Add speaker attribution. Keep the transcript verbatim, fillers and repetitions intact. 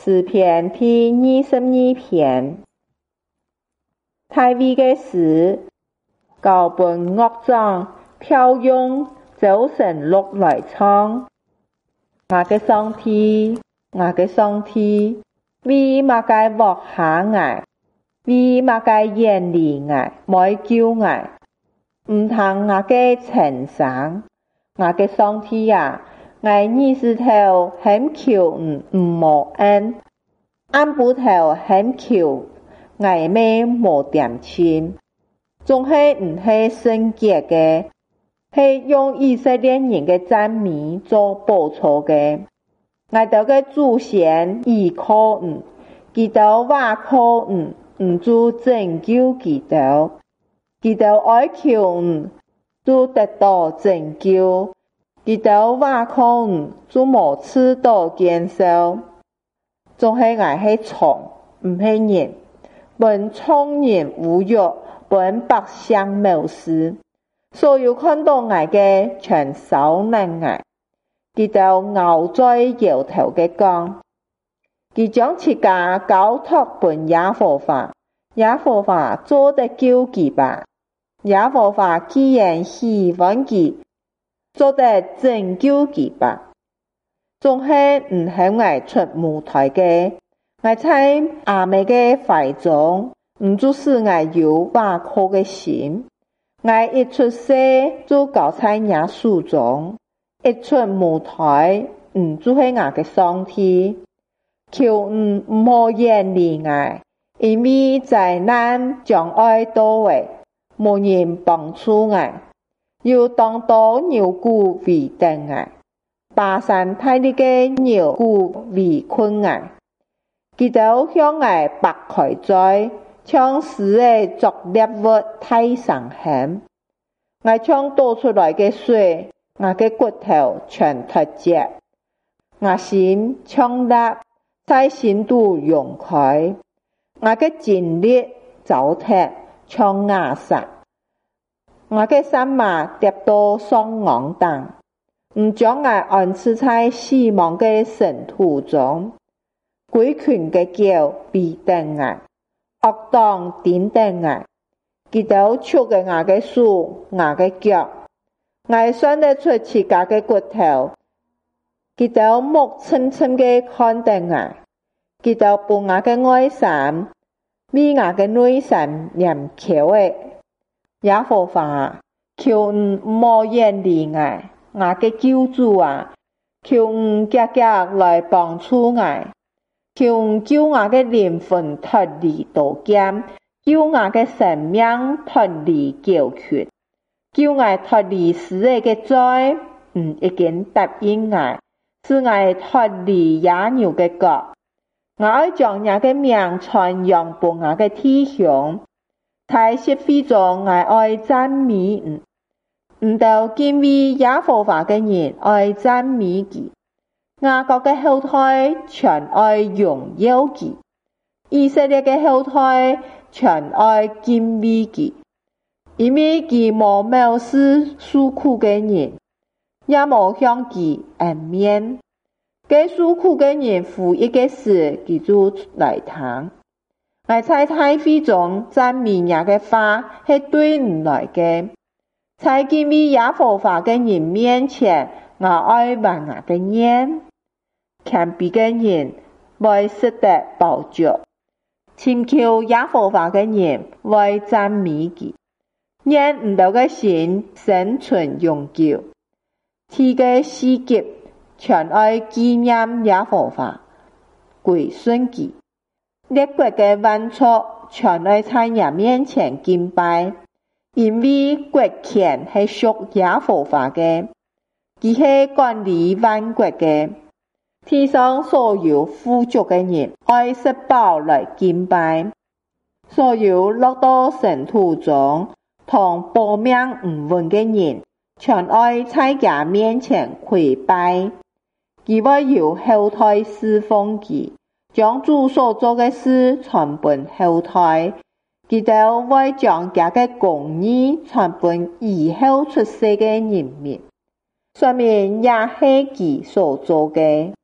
Speaker 1: 詩篇第二十二篇，大衛嘅詩，交本樂章，挑用早晨錄來唱。我嘅上帝，我嘅上帝，為乜嘅獲下我？為乜嘅遠離我？冇救我？唔通我嘅陳生，我嘅上帝啊！我二十頭很求唔唔無恩，按不頭很求我咩無點錢，總係唔係聖潔嘅，係用以色列人嘅讚美做報酬嘅。我哋嘅祖先依靠唔，佢哋話靠唔，唔做拯救佢哋，佢哋愛求唔，就得到拯救。佢哋話靠唔，就無刺到堅守，總係我係蟲，唔係人，本聰人侮辱，本百姓藐視，所有看到我嘅全受難我，佢哋咬在搖頭嘅講，佢將自家交託本耶和華，耶和華做得救佢吧，耶和華既然喜歡佢，做得拯救佢吧，總係唔向我出舞台嘅，我在阿妹嘅懷中，唔就是我有話靠嘅心，我一出世就交在耶穌中，一出舞台，唔就係我嘅上帝，求唔唔好遠離我，因為災難將愛到位，無人幫助我。要當到牛牯為等我，巴山大力嘅牛牯為困我，佢哋向我拔開嘴，將死嘅作獵物太上險，我將倒出來嘅水，我嘅骨頭全脫節，我心像蠟在心度溶開，我嘅精力糟蹋像瓦石。我嘅心嘛跌到喪亡當，唔將我安置在死亡嘅塵土中，鬼群嘅叫逼等我，惡黨點等我，佢哋捉嘅我嘅手，我嘅腳，我算得出自家嘅骨頭，佢哋目眩眩嘅看待我，佢哋把我嘅外衫，比我嘅內衫嚴巧嘅。耶和華，求唔莫遠離我，我嘅救主啊！求唔格格來幫助我，求唔救我嘅靈魂脫離刀劍，救我嘅生命脫離絞決，救我脫離死嘅罪，唔已經答應我，使我脫離野牛嘅角，我要將我嘅命傳揚俾我嘅弟兄。在社會中，我愛讚美唔，唔到敬畏耶和華嘅人愛讚美佢，雅各嘅後代全愛榮耀佢，以色列嘅後代全愛敬畏佢，因為佢無藐視受苦嘅人，也無向佢掩面，給受苦嘅人負一個事，佢就來聽。我在大會中讚美耶嘅話係對唔來嘅，在敬畏耶和華嘅人面前，我愛還我嘅眼，謙卑嘅人會識得寶足，尋求耶和華嘅人會讚美佢，願唔到嘅心生存永久，天嘅四極全愛紀念耶和華，歸順佢。列國嘅萬族全愛在耶面前敬拜，因為國權係屬耶和華嘅，佢係管理萬國嘅。天上所有富足嘅人愛吃飽來敬拜，所有落到塵土中同報命唔穩嘅人，全愛在耶面前跪拜，佢會由後代侍奉佢。將主所做嘅事傳本後代，佢哋會將佢嘅公義傳本以後出世嘅人民，說明也係佢所做嘅。